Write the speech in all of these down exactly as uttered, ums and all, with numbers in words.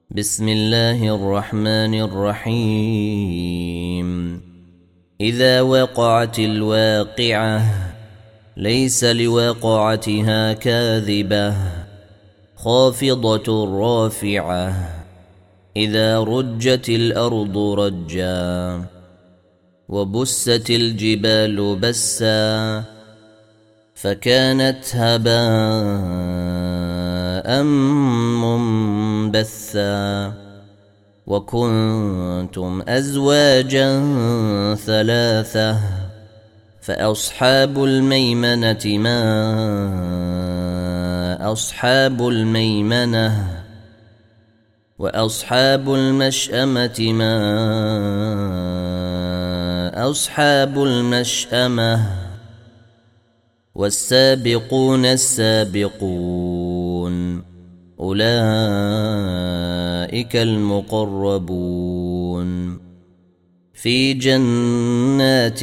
بسم الله الرحمن الرحيم. إذا وقعت الواقعة ليس لوقعتها كاذبة خافضة رافعة إذا رجت الأرض رجا وبست الجبال بسا فكانت هباء منبثا وكنتم أزواجا ثلاثة فأصحاب الميمنة ما أصحاب الميمنة وأصحاب المشأمة ما أصحاب المشأمة والسابقون السابقون أولئك المقربون في جنات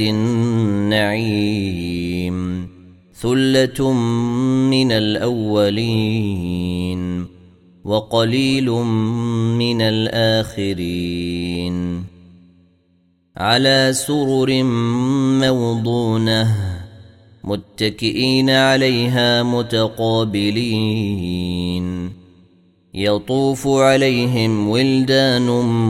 النعيم ثلة من الأولين وقليل من الآخرين على سرر موضونة متكئين عليها متقابلين يطوف عليهم ولدان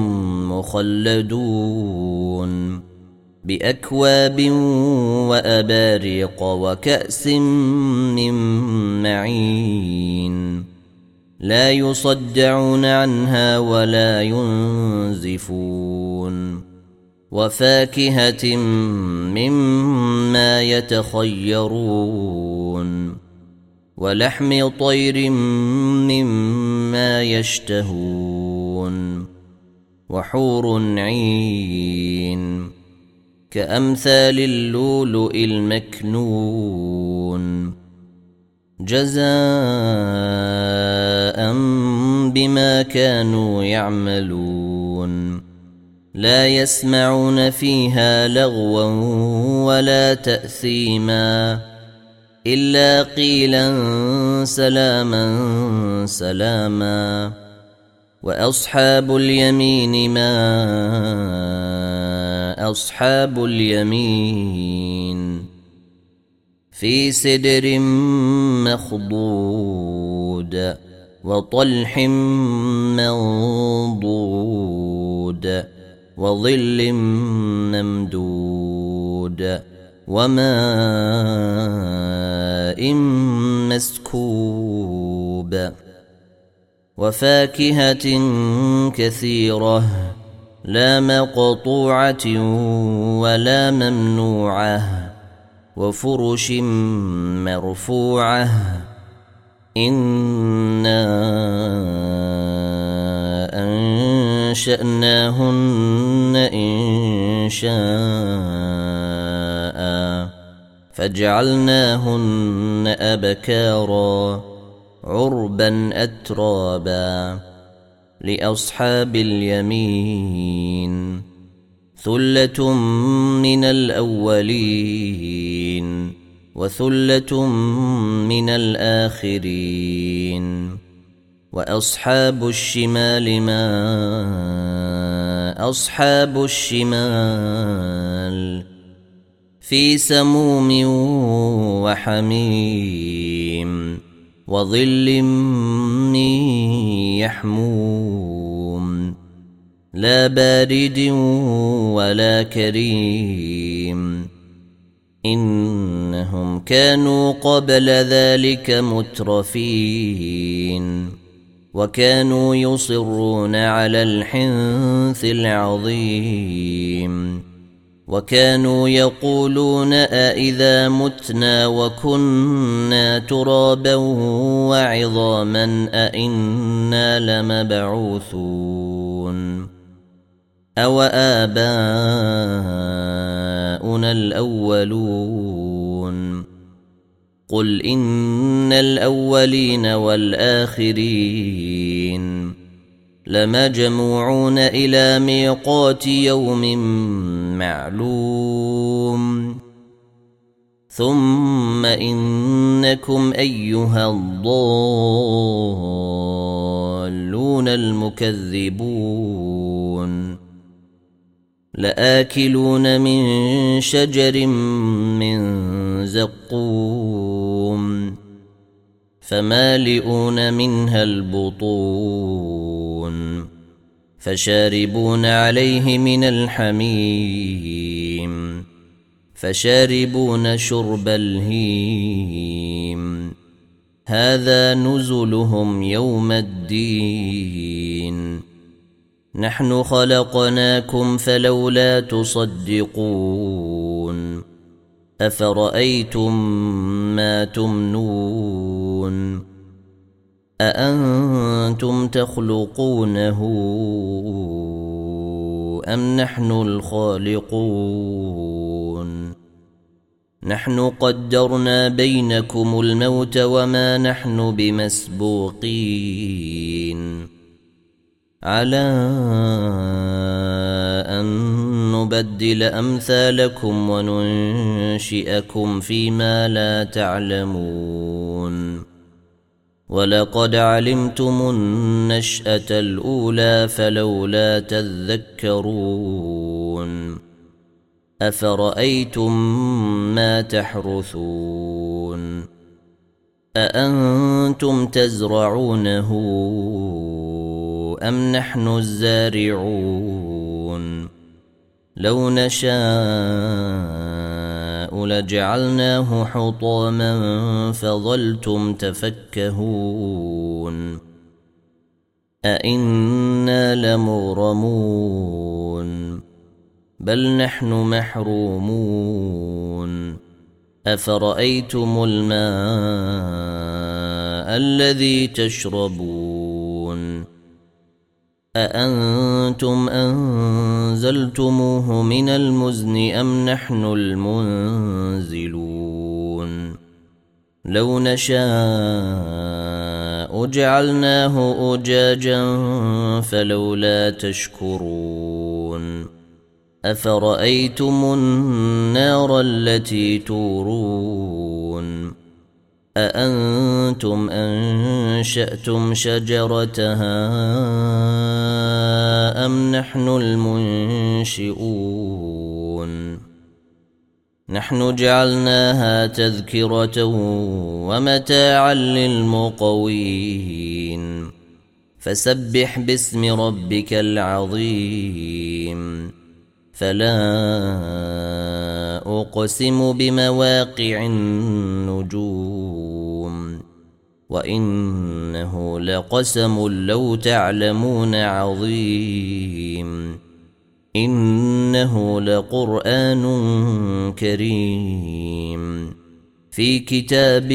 مخلدون بأكواب وأباريق وكأس من معين لا يصدعون عنها ولا ينزفون وفاكهة مما يتخيرون ولحم طير مما يشتهون وحور عين كأمثال اللؤلؤ المكنون جزاء بما كانوا يعملون لا يسمعون فيها لغوا ولا تأثيما إلا قيلا سلاما سلاما وأصحاب اليمين ما أصحاب اليمين في سدر مخضود وطلح منضود وظل ممدود وماء مسكوب وفاكهة كثيرة لا مقطوعة ولا ممنوعة وفرش مرفوعة إنا أنشأناهن إن شاء فجعلناهن أبكارا عربا أترابا لأصحاب اليمين ثلة من الأولين وثلة من الآخرين وأصحاب الشمال ما أصحاب الشمال في سموم وحميم وظل من يحموم لا بارد ولا كريم إنهم كانوا قبل ذلك مترفين وكانوا يصرون على الحنث العظيم وكانوا يقولون أإذا متنا وكنا ترابا وعظاما أإنا لمبعوثون أو آباؤنا الأولون قل إن الأولين والآخرين لمجموعون إلى ميقات يوم معلوم ثم إنكم أيها الضالون المكذبون لآكلون من شجر من زقوم فمالئون منها البطون فشاربون عليه من الحميم فشاربون شرب الهيم هذا نزلهم يوم الدين نحن خلقناكم فلولا تصدقون أفرأيتم ما تمنون أأنتم تخلقونه أم نحن الخالقون نحن قدرنا بينكم الموت وما نحن بمسبوقين على أن نبدل أمثالكم وننشئكم فيما لا تعلمون ولقد علمتم النشأة الأولى فلولا تذكرون أفرأيتم ما تحرثون أأنتم تزرعونه أم نحن الزارعون لو نشاء لجعلناه حطاما فظلتم تفكهون أئنا لمغرمون بل نحن محرومون أفرأيتم الماء الذي تشربون أأنتم أنزلتموه من المزن أم نحن المنزلون لو نشاء جعلناه أجاجا فلولا تشكرون أفرأيتم النار التي تورون أأنتم أنشأتم شجرتها أم نحن المنشئون نحن جعلناها تذكرة ومتاعا للمقوين فسبح باسم ربك العظيم فلا أقسم بمواقع النجوم وإنه لقسم لو تعلمون عظيم إنه لقرآن كريم في كتاب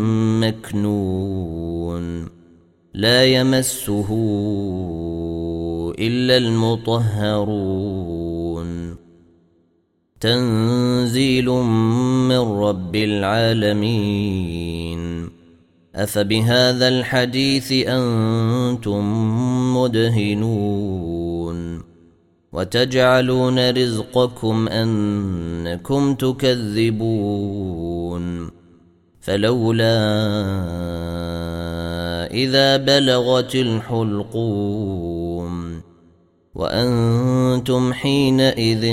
مكنون لا يمسه إلا المطهرون تنزيل من رب العالمين أفبهذا الحديث أنتم مدهنون وتجعلون رزقكم أنكم تكذبون فلولا إذا بلغت الحلقوم وأنتم حينئذ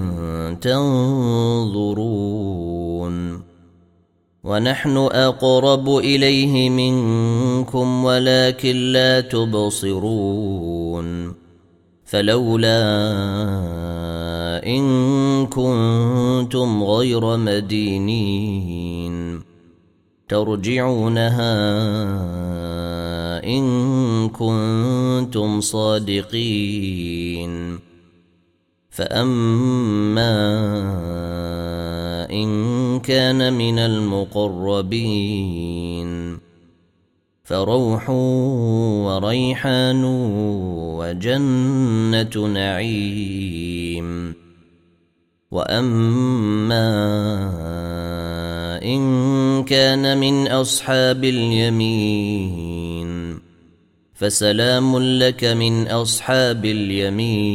تنظرون ونحن أقرب إليه منكم ولكن لا تبصرون فلولا إن كنتم غير مدينين ترجعونها إن كنتم صادقين فأما إن كان من المقربين فروح وريحان وجنة نعيم وأما إن كان من أصحاب اليمين فسلام لك من أصحاب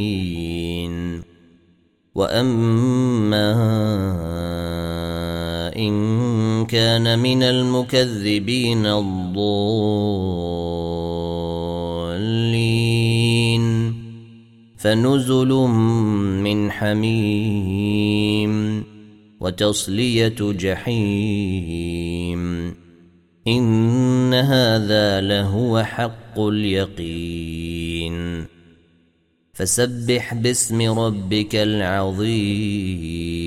اليمين وأما إن كان من المكذبين الضالين فنزل من حميم وتصلية جحيم إن هذا لهو حق اليقين فسبح باسم ربك العظيم